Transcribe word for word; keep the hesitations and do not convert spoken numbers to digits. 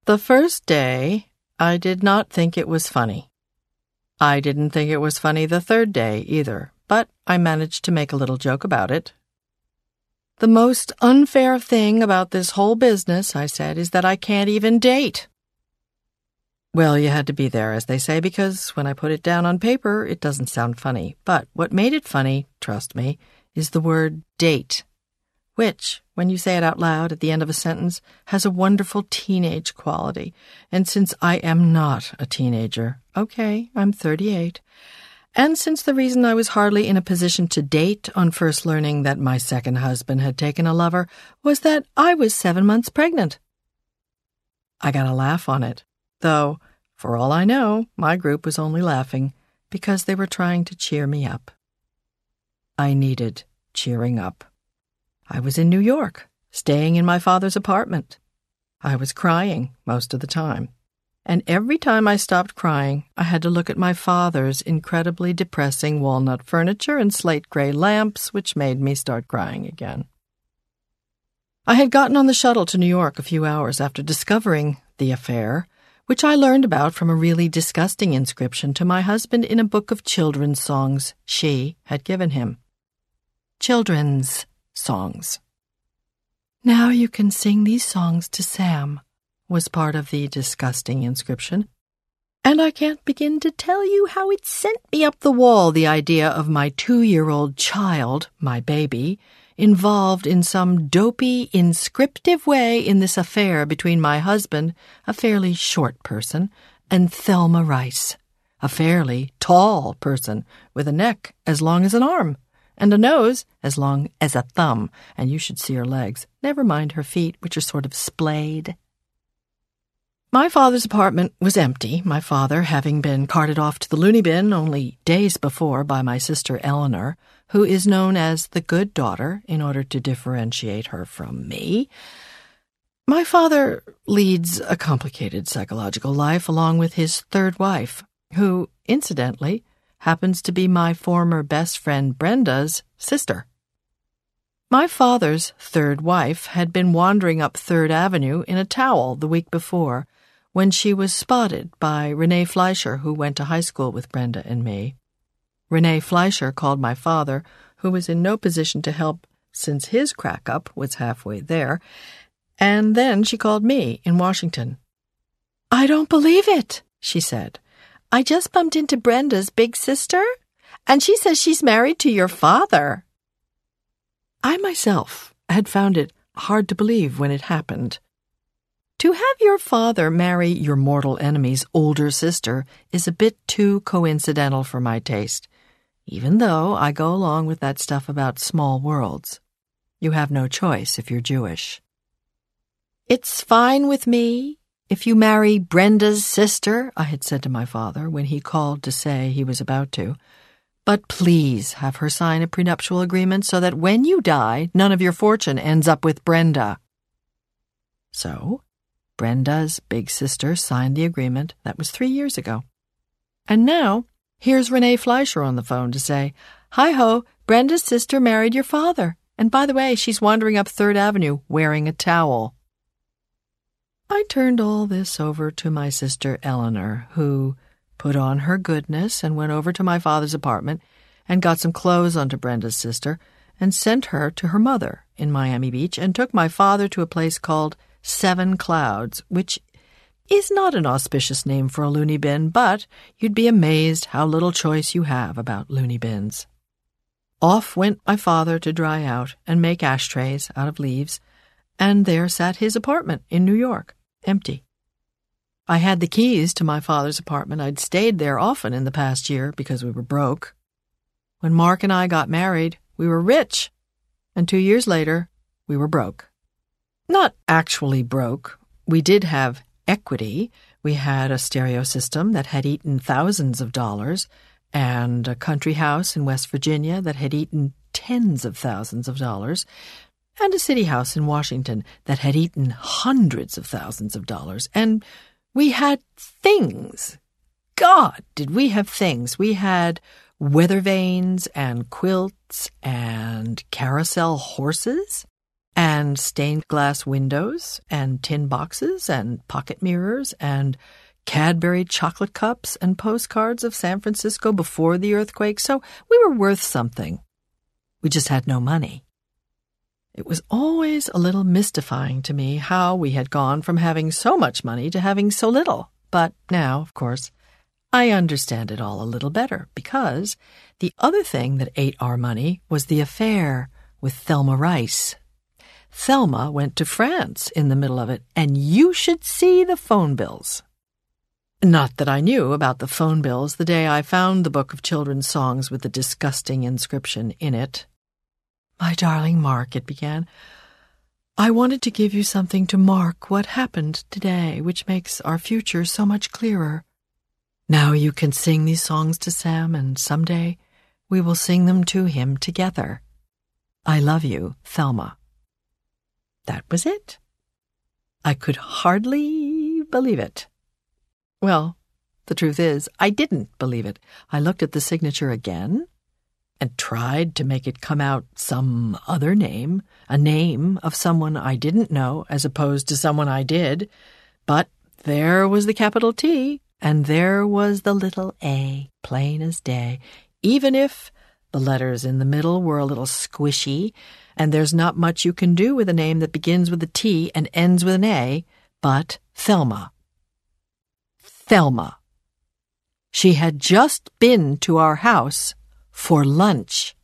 The first day, I did not think it was funny. I didn't think it was funny the third day either, but I managed to make a little joke about it. The most unfair thing about this whole business, I said, is that I can't even date. Well, you had to be there, as they say, because when I put it down on paper, it doesn't sound funny. But what made it funny, trust me, is the word date, which, when you say it out loud at the end of a sentence, has a wonderful teenage quality. And since I am not a teenager, okay, I'm thirty-eight, and since the reason I was hardly in a position to date on first learning that my second husband had taken a lover was that I was seven months pregnant. I got a laugh on it, though, for all I know, my group was only laughing because they were trying to cheer me up. I needed cheering up. I was in New York, staying in my father's apartment. I was crying most of the time. And every time I stopped crying, I had to look at my father's incredibly depressing walnut furniture and slate-gray lamps, which made me start crying again. I had gotten on the shuttle to New York a few hours after discovering the affair, which I learned about from a really disgusting inscription to my husband in a book of children's songs she had given him. Children's songs. "Now you can sing these songs to Sam," was part of the disgusting inscription, and I can't begin to tell you how it sent me up the wall the idea of my two-year-old child, my baby, involved in some dopey, inscriptive way in this affair between my husband, a fairly short person, and Thelma Rice, a fairly tall person with a neck as long as an arm, and a nose as long as a thumb, and you should see her legs, never mind her feet, which are sort of splayed. My father's apartment was empty, my father having been carted off to the loony bin only days before by my sister Eleanor, who is known as the good daughter in order to differentiate her from me. My father leads a complicated psychological life along with his third wife, who, incidentally, happens to be my former best friend Brenda's sister. My father's third wife had been wandering up Third Avenue in a towel the week before when she was spotted by Renee Fleischer, who went to high school with Brenda and me. Renee Fleischer called my father, who was in no position to help since his crack-up was halfway there, and then she called me in Washington. "I don't believe it," she said. "I just bumped into Brenda's big sister, and she says she's married to your father." I myself had found it hard to believe when it happened. To have your father marry your mortal enemy's older sister is a bit too coincidental for my taste, even though I go along with that stuff about small worlds. You have no choice if you're Jewish. "It's fine with me if you marry Brenda's sister," I had said to my father when he called to say he was about to, "but please have her sign a prenuptial agreement so that when you die, none of your fortune ends up with Brenda." So, Brenda's big sister signed the agreement. That was three years ago. And now, here's Renee Fleischer on the phone to say, "Hi-ho, Brenda's sister married your father. And by the way, she's wandering up Third Avenue wearing a towel." I turned all this over to my sister Eleanor, who put on her goodness and went over to my father's apartment and got some clothes onto Brenda's sister and sent her to her mother in Miami Beach and took my father to a place called Seven Clouds, which is not an auspicious name for a loony bin, but you'd be amazed how little choice you have about loony bins. Off went my father to dry out and make ashtrays out of leaves, and there sat his apartment in New York, empty. I had the keys to my father's apartment. I'd stayed there often in the past year because we were broke. When Mark and I got married, we were rich, and two years later, we were broke. Not actually broke. We did have equity. We had a stereo system that had eaten thousands of dollars and a country house in West Virginia that had eaten tens of thousands of dollars and a city house in Washington that had eaten hundreds of thousands of dollars. And we had things. God, did we have things. We had weather vanes and quilts and carousel horses and stained glass windows, and tin boxes, and pocket mirrors, and Cadbury chocolate cups, and postcards of San Francisco before the earthquake, so we were worth something. We just had no money. It was always a little mystifying to me how we had gone from having so much money to having so little. But now, of course, I understand it all a little better, because the other thing that ate our money was the affair with Thelma Rice. Thelma went to France in the middle of it, and you should see the phone bills. Not that I knew about the phone bills the day I found the book of children's songs with the disgusting inscription in it. "My darling Mark," it began, "I wanted to give you something to mark what happened today, which makes our future so much clearer. Now you can sing these songs to Sam, and someday we will sing them to him together. I love you, Thelma." That was it. I could hardly believe it. Well, the truth is, I didn't believe it. I looked at the signature again and tried to make it come out some other name, a name of someone I didn't know as opposed to someone I did. But there was the capital T, and there was the little A, plain as day, even if the letters in the middle were a little squishy, and there's not much you can do with a name that begins with a T and ends with an A, but Thelma. Thelma. She had just been to our house for lunch.